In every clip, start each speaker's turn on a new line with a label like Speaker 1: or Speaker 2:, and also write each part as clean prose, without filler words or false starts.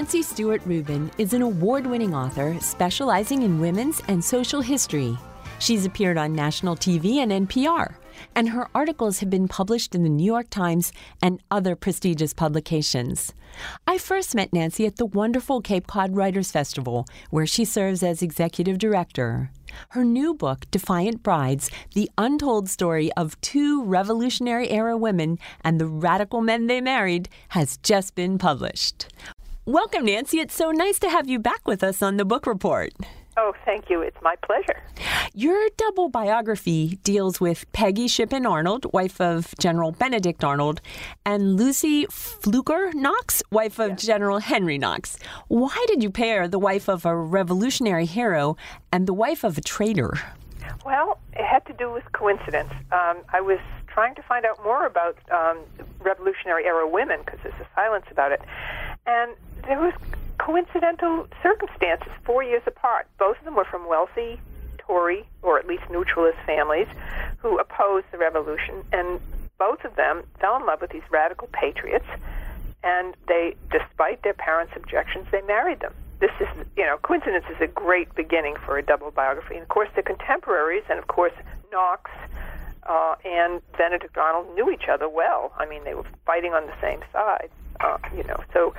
Speaker 1: Nancy Stewart Rubin is an award-winning author specializing in women's and social history. She's appeared on national TV and NPR, and her articles have been published in the New York Times and other prestigious publications. I first met Nancy at the wonderful Cape Cod Writers Festival, where she serves as executive director. Her new book, Defiant Brides, The Untold Story of Two Revolutionary-Era Women and the Radical Men They Married, has just been published. Welcome, Nancy. It's so nice to have you back with us on the Book Report.
Speaker 2: Oh, thank you. It's my pleasure.
Speaker 1: Your double biography deals with Peggy Shippen Arnold, wife of General Benedict Arnold, and Lucy Fluker Knox, wife of General Henry Knox. Why did you pair the wife of a revolutionary hero and the wife of a traitor?
Speaker 2: Well, it had to do with coincidence. I was trying to find out more about Revolutionary-era women because there's a silence about it. And there was coincidental circumstances 4 years apart. Both of them were from wealthy Tory, or at least neutralist families, who opposed the revolution. And both of them fell in love with these radical patriots. And they, despite their parents' objections, they married them. This is, coincidence is a great beginning for a double biography. And, of course, they're contemporaries, and, of course, Knox and Benedict Arnold knew each other well. I mean, they were fighting on the same side, So,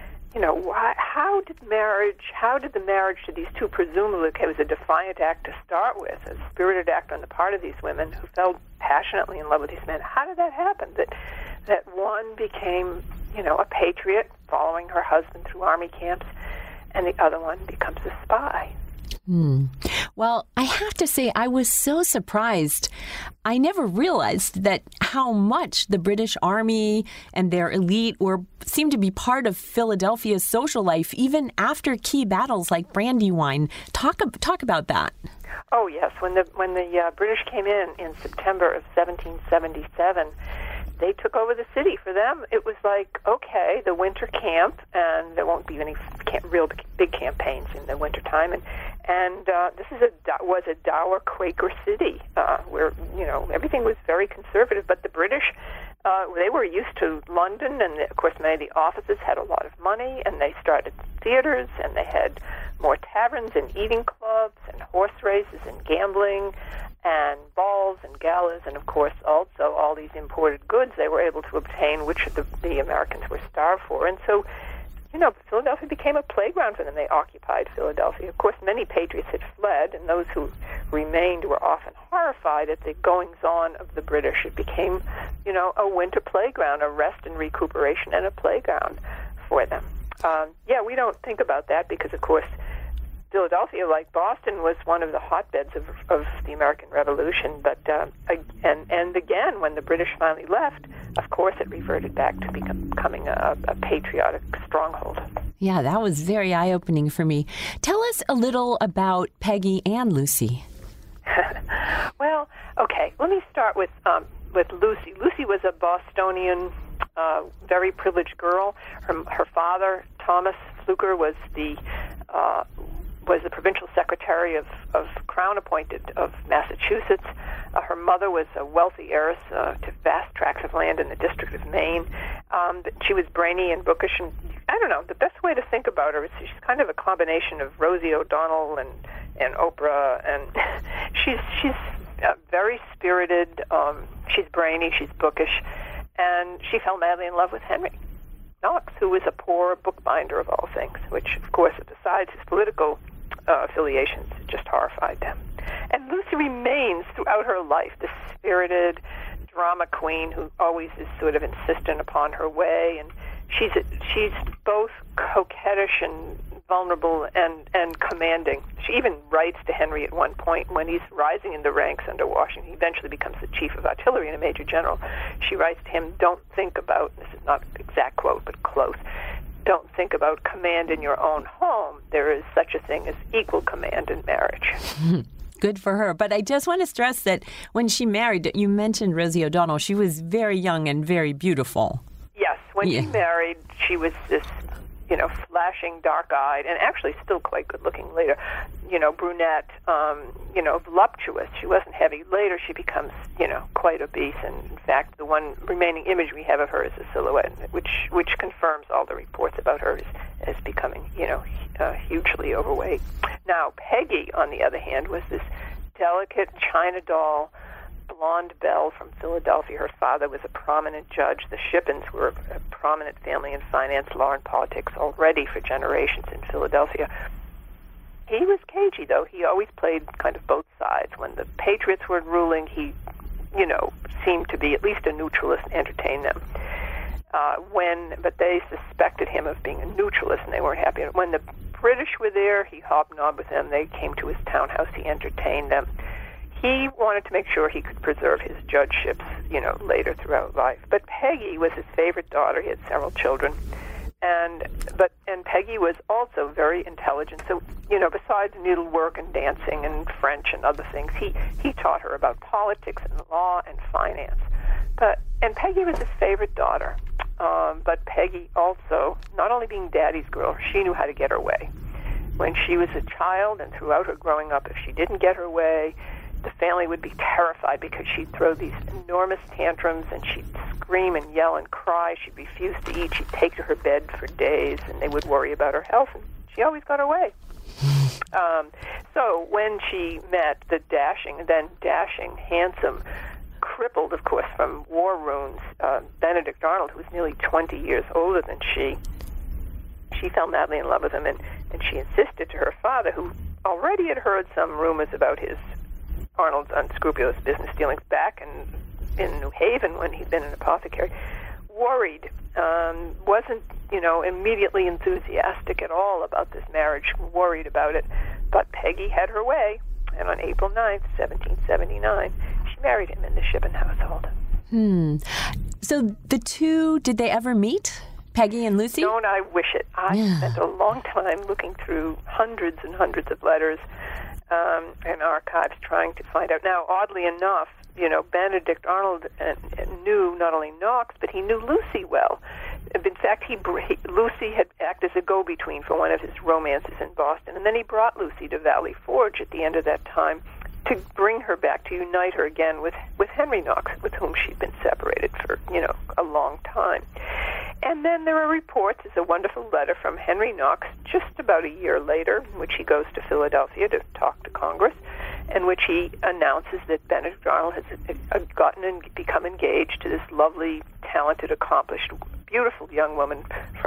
Speaker 2: how did the marriage to these two, presumably, it was a defiant act to start with, a spirited act on the part of these women who fell passionately in love with these men. How did that happen? That one became, a patriot following her husband through army camps, and the other one becomes a spy.
Speaker 1: Well, I have to say, I was so surprised. I never realized that how much the British Army and their elite seemed to be part of Philadelphia's social life, even after key battles like Brandywine. Talk about that.
Speaker 2: Oh yes, when the British came in September of 1777. They took over the city. For them, it was like, okay, the winter camp, and there won't be any real big campaigns in the wintertime. And this was a dour Quaker city where, everything was very conservative. But the British, they were used to London, and, of course, many of the officers had a lot of money, and they started theaters, and they had more taverns and eating clubs and horse races and gambling and balls and galas, and, of course, also all these imported goods they were able to obtain, which the Americans were starved for. And so, Philadelphia became a playground for them. They occupied Philadelphia. Of course, many patriots had fled, and those who remained were often horrified at the goings-on of the British. It became, a winter playground, a rest and recuperation, and a playground for them. We don't think about that because, of course, Philadelphia, like Boston, was one of the hotbeds of the American Revolution. But and again, when the British finally left, of course, it reverted back to becoming a patriotic stronghold.
Speaker 1: Yeah, that was very eye-opening for me. Tell us a little about Peggy and Lucy.
Speaker 2: Well, okay, let me start with Lucy. Lucy was a Bostonian, very privileged girl. Her father, Thomas Fluker, was the provincial secretary of Crown appointed of Massachusetts. Her mother was a wealthy heiress to vast tracts of land in the District of Maine. She was brainy and bookish, and I don't know, the best way to think about her is she's kind of a combination of Rosie O'Donnell and Oprah, and she's very spirited, she's brainy, she's bookish, and she fell madly in love with Henry Knox, who was a poor bookbinder of all things, which, of course, besides his political affiliations, just horrified them. And Lucy remains throughout her life this spirited drama queen who always is sort of insistent upon her way, and she's both coquettish and vulnerable and commanding. She even writes to Henry at one point when he's rising in the ranks under Washington. He eventually becomes the chief of artillery and a major general. She writes to him, don't think about, this is not an exact quote, but close, don't think about command in your own home. There is such a thing as equal command in marriage.
Speaker 1: Good for her. But I just want to stress that when she married, you mentioned Rosie O'Donnell, she was very young and very beautiful.
Speaker 2: Yes, when she married, she was this, flashing, dark-eyed, and actually still quite good-looking later, brunette, voluptuous. She wasn't heavy. Later, she becomes, quite obese. And in fact, the one remaining image we have of her is a silhouette, which confirms all the reports about her as becoming, hugely overweight. Now, Peggy, on the other hand, was this delicate China doll, blonde belle from Philadelphia. Her father was a prominent judge. The Shippens were a prominent family in finance, law, and politics already for generations in Philadelphia. He was cagey, though. He always played kind of both sides. When the Patriots were ruling, he, seemed to be at least a neutralist and entertain them. But they suspected him of being a neutralist, and they weren't happy. When the British were there, he hobnobbed with them. They came to his townhouse. He entertained them. He wanted to make sure he could preserve his judgeships, later throughout life. But Peggy was his favorite daughter. He had several children. And Peggy was also very intelligent. So, besides needlework and dancing and French and other things, he taught her about politics and law and finance. And Peggy was his favorite daughter. But Peggy also, not only being daddy's girl, she knew how to get her way. When she was a child and throughout her growing up, if she didn't get her way, the family would be terrified because she'd throw these enormous tantrums and she'd scream and yell and cry. She'd refuse to eat. She'd take to her bed for days, and they would worry about her health, and she always got her way. So when she met the dashing, handsome, crippled, of course, from war wounds, Benedict Arnold, who was nearly 20 years older than she fell madly in love with him, and she insisted to her father, who already had heard some rumors about Arnold's unscrupulous business dealings back in New Haven when he'd been an apothecary, worried, wasn't, immediately enthusiastic at all about this marriage, worried about it. But Peggy had her way, and on April 9th, 1779, she married him in the Shippen household.
Speaker 1: So the two, did they ever meet? Peggy and Lucy?
Speaker 2: Don't I wish it. I spent a long time looking through hundreds and hundreds of letters and archives trying to find out. Now, oddly enough, Benedict Arnold knew not only Knox, but he knew Lucy well. In fact, Lucy had acted as a go-between for one of his romances in Boston, and then he brought Lucy to Valley Forge at the end of that time to bring her back, to unite her again with Henry Knox, with whom she'd been separated for, a long time. And then there are reports, there's a wonderful letter from Henry Knox just about a year later, in which he goes to Philadelphia to talk to Congress, in which he announces that Benedict Arnold has gotten and become engaged to this lovely, talented, accomplished, beautiful young woman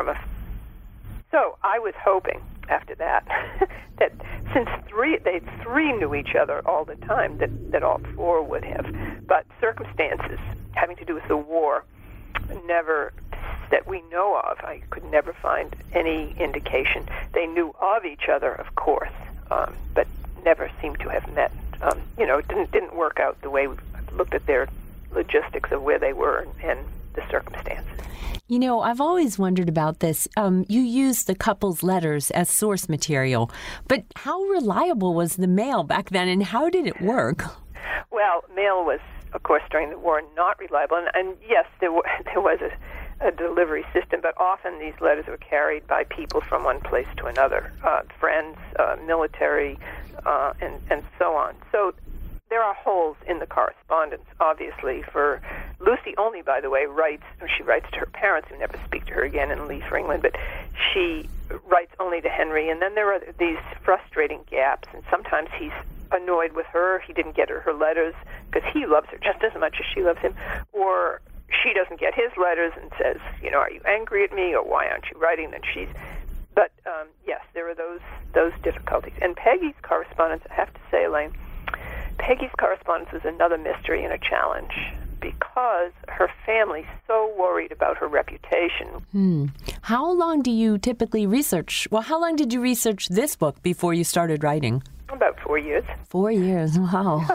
Speaker 2: So I was hoping after that that since they three knew each other all the time, that all four would have. But circumstances having to do with the war never, that we know of, I could never find any indication. They knew of each other, of course, but never seemed to have met. It didn't work out the way we looked at their logistics of where they were and the circumstances.
Speaker 1: I've always wondered about this. You used the couple's letters as source material, but how reliable was the mail back then, and how did it work?
Speaker 2: Well, mail was, of course, during the war, not reliable, and yes, there was a delivery system, but often these letters were carried by people from one place to another, friends, military, and so on. So there are holes in the correspondence, obviously. For Lucy only, by the way, she writes to her parents, who never speak to her again and leave for England, but she writes only to Henry, and then there are these frustrating gaps, and sometimes he's annoyed with her. He didn't get her letters because he loves her just as much as she loves him, or she doesn't get his letters and says, are you angry at me, or why aren't you writing? But yes, there are those difficulties. And Peggy's correspondence, I have to say, Elaine, Peggy's correspondence was another mystery and a challenge because her family so worried about her reputation.
Speaker 1: How long do you typically research? Well, how long did you research this book before you started writing?
Speaker 2: About 4 years.
Speaker 1: 4 years, wow.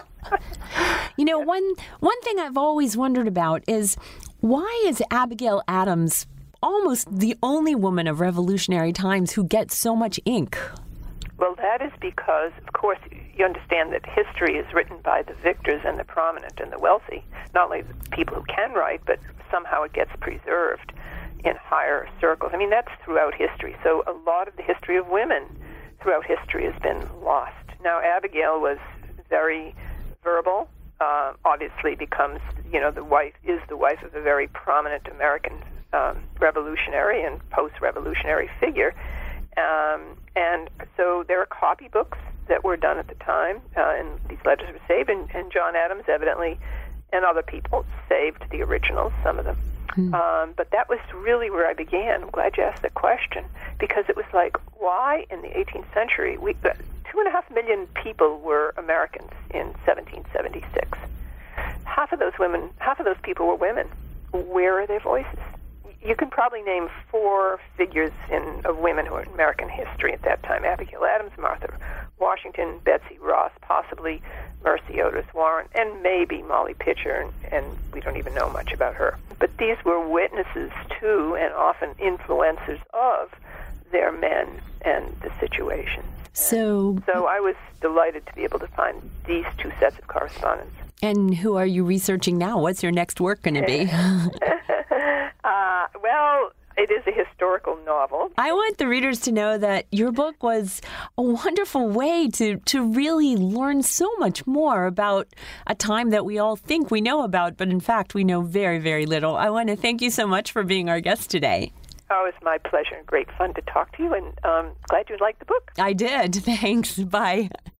Speaker 1: One thing I've always wondered about is, why is Abigail Adams almost the only woman of revolutionary times who gets so much ink?
Speaker 2: Well, that is because, of course, you understand that history is written by the victors and the prominent and the wealthy, not only the people who can write, but somehow it gets preserved in higher circles. I mean, that's throughout history. So a lot of the history of women throughout history has been lost. Now, Abigail was very verbal, obviously becomes, the wife of a very prominent American revolutionary and post-revolutionary figure. And so there are copybooks that were done at the time, and these letters were saved, and John Adams evidently, and other people, saved the originals, some of them. But that was really where I began. I'm glad you asked that question, because it was like, why in the 18th century, 2.5 million people were Americans in 1776. Half of those people were women. Where are their voices? You can probably name 4 figures of women who are in American history at that time: Abigail Adams, Martha Washington, Betsy Ross, possibly Mercy Otis Warren, and maybe Molly Pitcher, and we don't even know much about her. But these were witnesses to, and often influencers of, their men and the situation. So I was delighted to be able to find these 2 sets of correspondence.
Speaker 1: And who are you researching now? What's your next work going to be?
Speaker 2: Well, it is a historical novel.
Speaker 1: I want the readers to know that your book was a wonderful way to really learn so much more about a time that we all think we know about, but in fact we know very, very little. I want to thank you so much for being our guest today.
Speaker 2: Oh, it's my pleasure and great fun to talk to you, and glad you liked the book.
Speaker 1: I did. Thanks. Bye.